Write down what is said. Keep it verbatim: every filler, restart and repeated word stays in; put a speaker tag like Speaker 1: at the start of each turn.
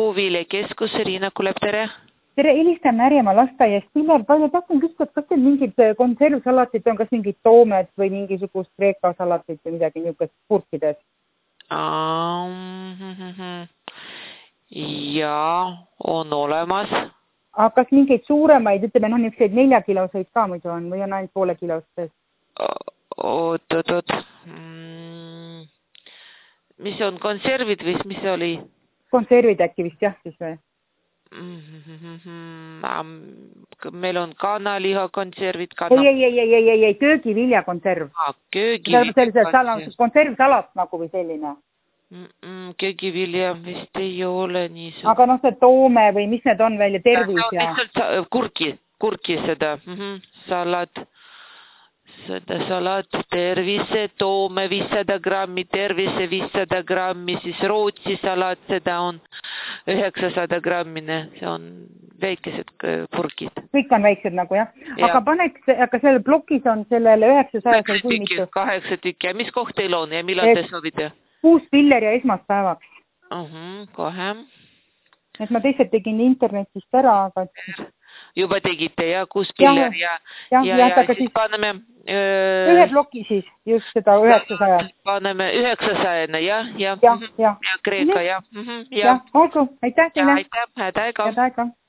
Speaker 1: puuviljakeskus, Riina Kulep, tere!
Speaker 2: Tere, helistan Märjamaa lasteaiast. Viljar, palju tahtsin küsida, kas teil mingid konservsalatit on, kas mingid toomed või mingisugust kreeka salatit või midagi niisugust purkides?
Speaker 1: Um, jaa, on olemas.
Speaker 2: Aga kas mingeid suuremaid, ütleme, noh, niisuguseid neljakiloseid ka muidu on või on ainult poole kilostes?
Speaker 1: Oot, oot, oot. Mm, mis on konservid või mis see oli?
Speaker 2: Konservid äkki vist jah siis või?
Speaker 1: Meil on kanaliha konservid.
Speaker 2: Kana... Ei, ei, ei, ei, ei, ei, köögiviljakonserv.
Speaker 1: Ah, köögiviljakonserv.
Speaker 2: Konservsalat nagu või selline.
Speaker 1: Mm -mm, köögivilja vist ei ole nii suur.
Speaker 2: Aga noh, see toome või mis need on veel ja tervis ja...
Speaker 1: ja... Lihtsalt kurki, kurki seda. Mm -hmm. Salat. Seda salat, tervise, toome viissada grammi, tervise viissada grammi, siis Rootsi salat, seda on üheksasada grammine, see on väikesed purgid.
Speaker 2: Kõik on väiksed nagu jah, ja. Aga paneks, aga selle blokis on sellele üheksasaja
Speaker 1: kui mitu? Kaheksa tükki, ja mis koht teil on ja millal te soovite?
Speaker 2: Kuus piller ja esmaspäevaks.
Speaker 1: Uh -huh, kohe.
Speaker 2: Et ma teised tegin internetist ära, aga...
Speaker 1: Juba tegite ja kuus piller ja,
Speaker 2: ja,
Speaker 1: ja,
Speaker 2: ja,
Speaker 1: ja, ja siis, siis paneme...
Speaker 2: Öö, ühe bloki siis, just seda üheksasaja.
Speaker 1: Paneme üheksasajana, jah, jah.
Speaker 2: Ja, ja.
Speaker 1: Ja Kreeka, jah.
Speaker 2: Ja, olgu, aitäh teile.
Speaker 1: Ja, aitäh, head aega.
Speaker 2: Head aega.